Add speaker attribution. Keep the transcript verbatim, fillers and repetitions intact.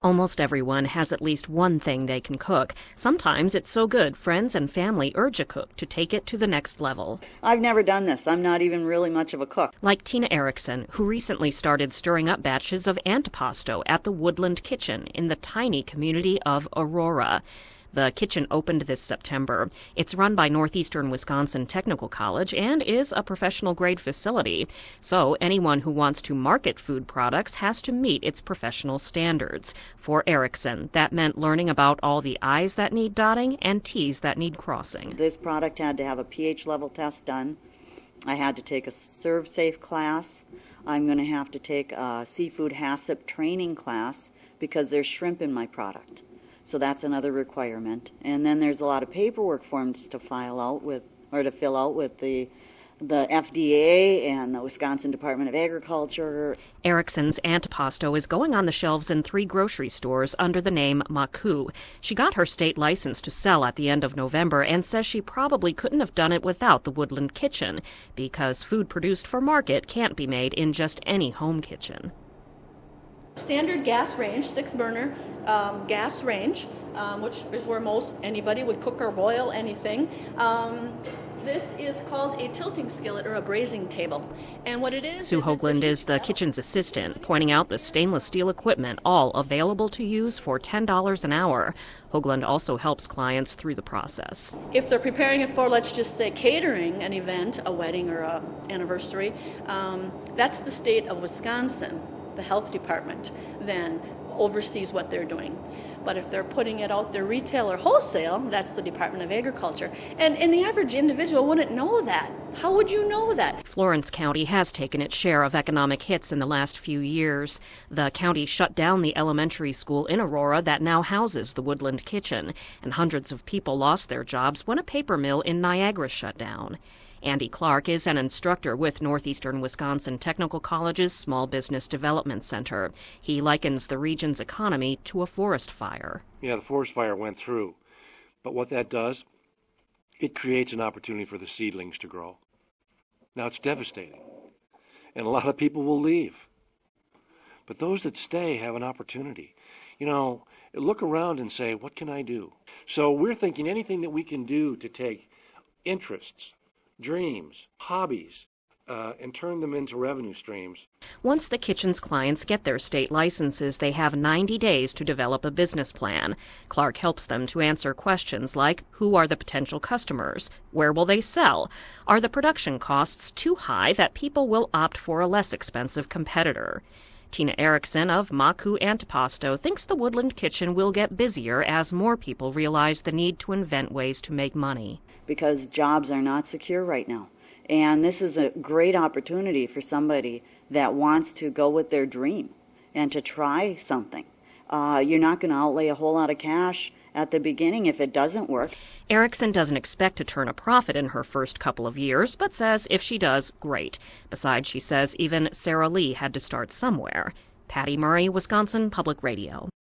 Speaker 1: Almost everyone has at least one thing they can cook. Sometimes it's so good, friends and family urge a cook to take it to the next level.
Speaker 2: I've never done this. I'm not even really much of a cook.
Speaker 1: Like Tina Erickson, who recently started stirring up batches of antipasto at the Woodland Kitchen in the tiny community of Aurora. The kitchen opened this September. It's run by Northeastern Wisconsin Technical College and is a professional-grade facility. So anyone who wants to market food products has to meet its professional standards. For Erickson, that meant learning about all the I's that need dotting and T's that need crossing.
Speaker 2: This product had to have a pH level test done. I had to take a ServSafe class. I'm going to have to take a seafood HACCP training class because there's shrimp in my product. So that's another requirement. And then there's a lot of paperwork forms to file out with, or to fill out with the the F D A and the Wisconsin Department of Agriculture.
Speaker 1: Erickson's antipasto is going on the shelves in three grocery stores under the name Maku. She got her state license to sell at the end of November and says she probably couldn't have done it without the Woodland Kitchen, because food produced for market can't be made in just any home kitchen.
Speaker 3: Standard gas range, six burner um, gas range, um, which is where most anybody would cook or boil anything. Um, this is called a tilting skillet or a braising table. And what it is...
Speaker 1: Sue
Speaker 3: is
Speaker 1: Hoagland is the kitchen's assistant, pointing out the stainless steel equipment, all available to use for ten dollars an hour. Hoagland also helps clients through the process.
Speaker 3: If they're preparing it for, let's just say, catering an event, a wedding or a anniversary, um, that's the state of Wisconsin. The health department then oversees what they're doing. But if they're putting it out there retail or wholesale, that's the Department of Agriculture. And, and the average individual wouldn't know that. How would you know that?
Speaker 1: Florence County has taken its share of economic hits in the last few years. The county shut down the elementary school in Aurora that now houses the Woodland Kitchen, and hundreds of people lost their jobs when a paper mill in Niagara shut down. Andy Clark is an instructor with Northeastern Wisconsin Technical College's Small Business Development Center. He likens the region's economy to a forest fire.
Speaker 4: Yeah, the forest fire went through. But what that does, it creates an opportunity for the seedlings to grow. Now, it's devastating, and a lot of people will leave. But those that stay have an opportunity. You know, look around and say, what can I do? So we're thinking anything that we can do to take interests, dreams, hobbies, uh, and turn them into revenue streams.
Speaker 1: Once the kitchen's clients get their state licenses, they have ninety days to develop a business plan. Clark helps them to answer questions like, who are the potential customers? Where will they sell? Are the production costs too high that people will opt for a less expensive competitor? Tina Erickson of Maku Antipasto thinks the Woodland Kitchen will get busier as more people realize the need to invent ways to make money.
Speaker 2: Because jobs are not secure right now. And this is a great opportunity for somebody that wants to go with their dream and to try something. Uh, you're not going to outlay a whole lot of cash at the beginning if it doesn't work.
Speaker 1: Erickson doesn't expect to turn a profit in her first couple of years, but says if she does, great. Besides, she says even Sarah Lee had to start somewhere. Patty Murray, Wisconsin Public Radio.